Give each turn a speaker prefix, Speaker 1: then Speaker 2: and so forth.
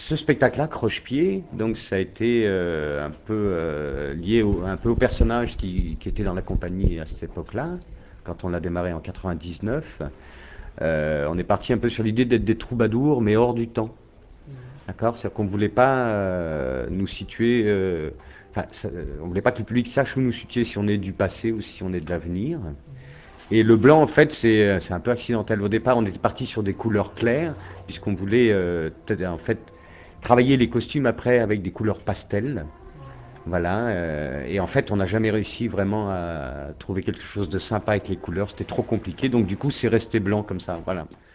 Speaker 1: ce spectacle-là, Croche-Pied, donc ça a été un peu lié un peu au personnage qui était dans la compagnie à cette époque-là, quand on l'a démarré en 99. On est parti un peu sur l'idée d'être des troubadours, mais hors du temps. D'accord. C'est-à-dire qu'on ne voulait pas nous situer. On ne voulait pas que le public sache où nous situer, si on est du passé ou si on est de l'avenir. Et le blanc, en fait, c'est un peu accidentel. Au départ, on était parti sur des couleurs claires, puisqu'on voulait en fait travailler les costumes après avec des couleurs pastel. Voilà. Et en fait, on n'a jamais réussi vraiment à trouver quelque chose de sympa avec les couleurs. C'était trop compliqué. Donc, du coup, c'est resté blanc comme ça. Voilà.